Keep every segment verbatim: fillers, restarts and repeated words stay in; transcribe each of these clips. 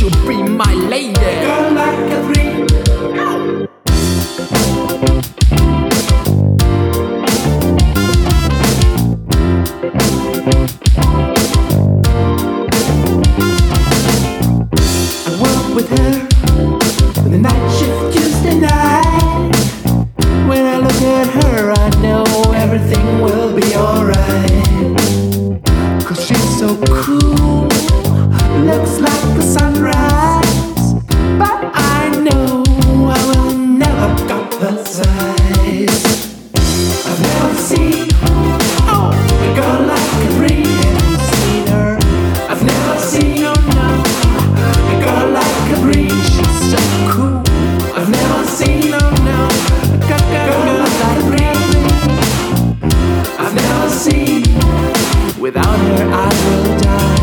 she'll be my lady. Girl like a dream. I work with her for the night shift Tuesday night. When I look at her, I know everything will be alright. Cause she's so cool, looks like a sunrise. But I know I will never got her size. I've never seen, oh, a girl like a dream. Never seen her. I've never seen, oh no, a girl like a dream. She's so cool. I've never seen, oh no, a girl like a dream. I've never seen. Without her I will die.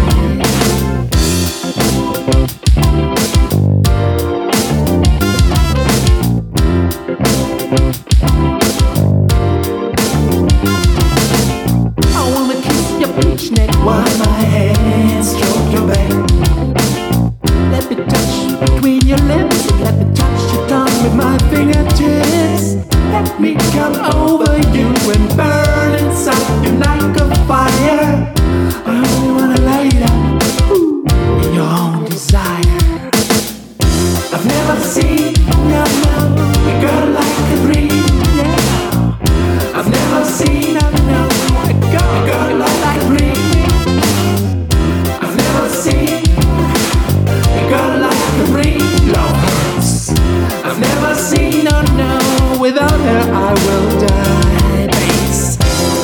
I wanna kiss your peach neck while my hands stroke your back. Let me touch between your lips. Let me touch your tongue with my fingertips. Let me come over you and burn inside you like a fire. I only wanna light up ooh, in your own desire. I've never seen, no, no, a girl like a dream, yeah. I've never seen, no, no, a girl, a girl like a dream. I've never seen a girl like a dream. Love hurts. I've never seen, no, no, without her I will die. Bass.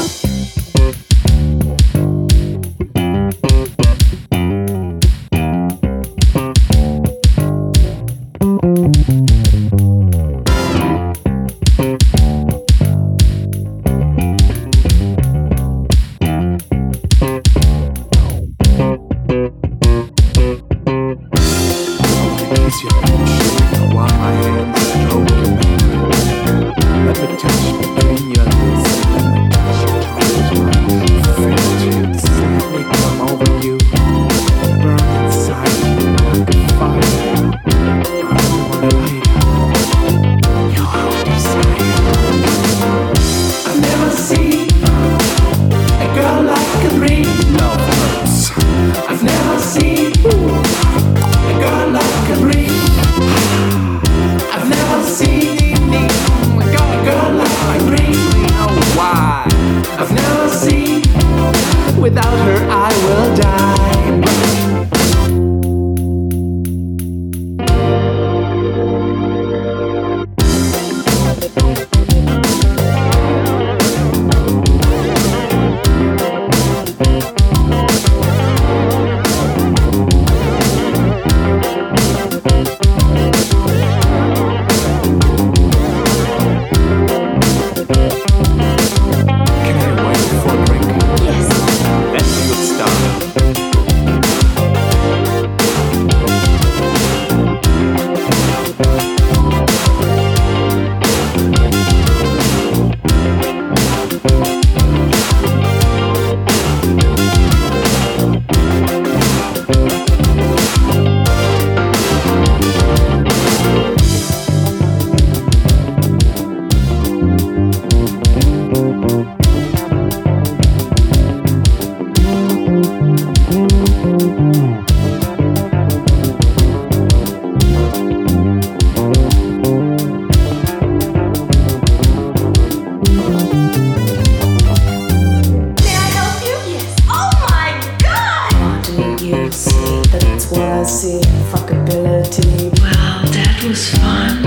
Kiss your cheek while my hands stroke your back. Let me touch between your lips. Let me touch your tongue with my fingertips. Let me come over you, burn inside you like a fire. I only wanna light up your own desire. I've never seen a girl like a dream. Love hurts. I've never seen a girl like a dream. I've never seen a girl like a dream. Oh, why? I've never seen. Without her I will die. See, fuckability. Well, that was fun.